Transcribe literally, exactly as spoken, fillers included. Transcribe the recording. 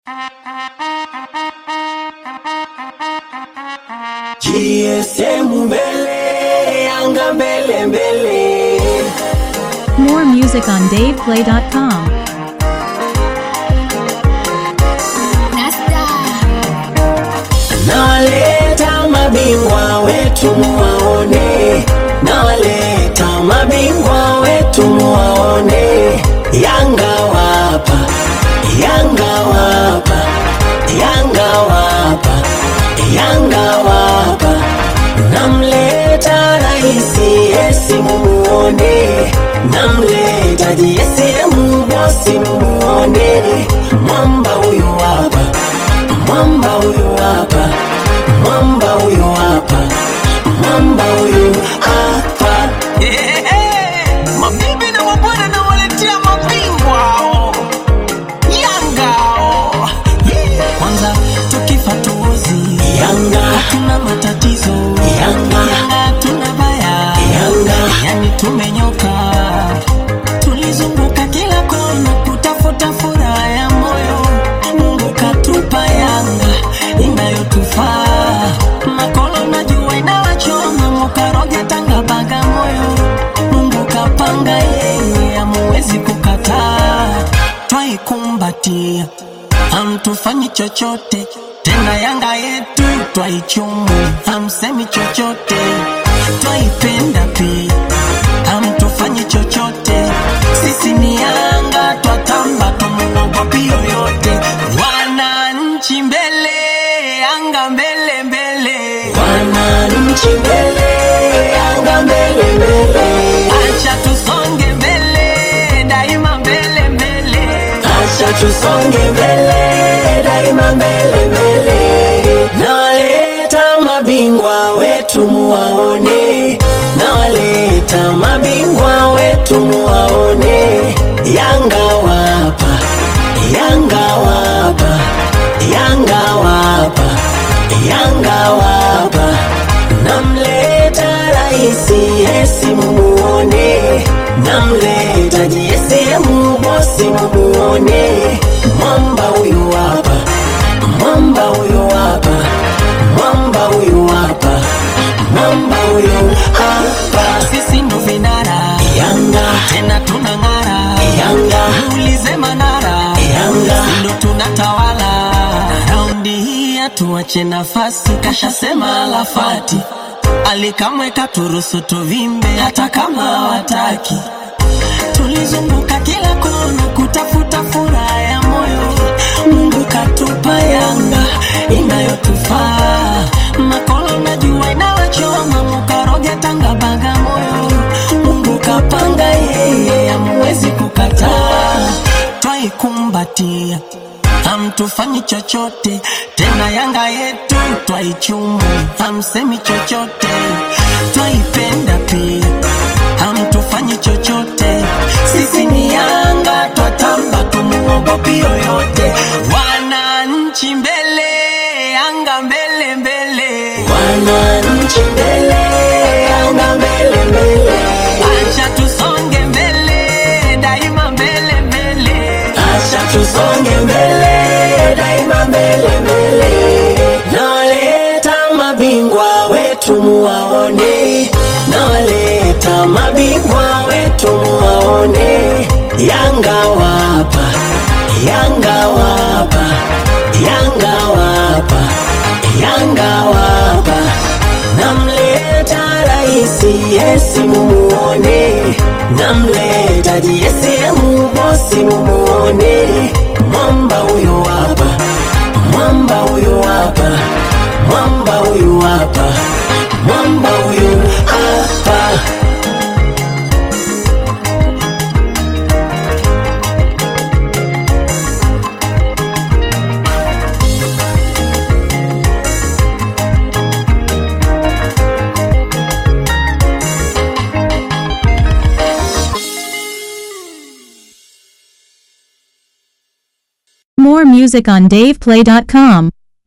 G S M mbele, Yanga mbele mbele. More music on dave play dot com. Nawaleta mabingwa wetu muwaone, nawaleta mabingwa wetu muwaone. Yanga wapa, Yanga wapa, Yanga wapa, Yanga wapa. Namleta raisi esi mumuone, namleta jiesi mubosi mumuone. Mwamba huyu wapa, mwamba huyu wapa, mwamba huyu wapa, mwamba huyu hapa. Hey, hey, mabibi na mabwana na waletea mabingwa Yanga. Yeah. Kwanza tukifa tuozi Yanga, hatuna matatizo Yanga, Yanga tuna baya Yanga, yani tumenyoka. Tulizunguka kila kona kutafuta furaha ya moyo, Mungu katupa Yanga inayotufaa. Makolo najua inawachoma, mukaroge Tanga Bagamoyo, Mungu kapanga yeye hamuwezi kukataa. Twaikumbatia hamtufanyi chochote tena, Yanga yetu twaichumu hamsemi chochote. Twaipenda pia hamtufanyi chochote, sisi ni Yanga twatamba tumuogopi yoyote. Wananchi mbele, Yanga mbele mbele. wananchi mbele, Yanga mbele mbele. Acha tusonge mbele, daima mbele mbele. Acha tusonge mbele, daima mbele mbele. Nawaleta mabingwa wetu muwaone, nawaleta mabingwa wetu muwaone. Yanga wapa, Yanga wapa, Yanga wapa, Yanga wapa. Namleta raisi esi mumuone, namleta jiesi mubosi mumuone. Mwamba huyu wapa, mwamba huyu wapa, mwamba huyu wapa, mwamba huyu hapa. Sisi ndo vinara Yanga, tena tunang'ara. Yanga, Ulize Manara, Yanga, ndo tunatawala. Raundi hii atuache nafasi, kashasema Alafati. Alikamweka turusu tuvimbe hata kama wataki. Tulizunguka kila kona kutafuta furaha ya moyo, Mungu katupa Yanga inayotufaa. Makolo najua inawachoma, mukaroge Tanga Bagamoyo, Mungu kapanga yeye hamuwezi kukataa. Twaikumbatia hamtufanyi chochote tena, Yanga yetu twaichumu hamsemi chochote. Twaipenda pia hamtufanyi chochote, sisi ni Yanga twatamba tumuogopi yoyote. Wananchi mbele, Yanga mbele mbele. wananchi mbele, Yanga mbele mbele. Acha tusonge mbele, daima mbele mbele. Acha tusonge mbele, daima mbele mbele. Nawaleta mabingwa wetu muwaone, nawaleta mabingwa wetu muwaone. Yanga wapa, Yanga wapa, Yanga wapa, Yanga wapa. Namleta raisi esi mumuone, namleta jiesi mubosi mumuone. Mwamba huyu wapa, mwamba huyu wapa, mwamba huyu wapa, mwamba huyu hapa. More music on dave play dot com.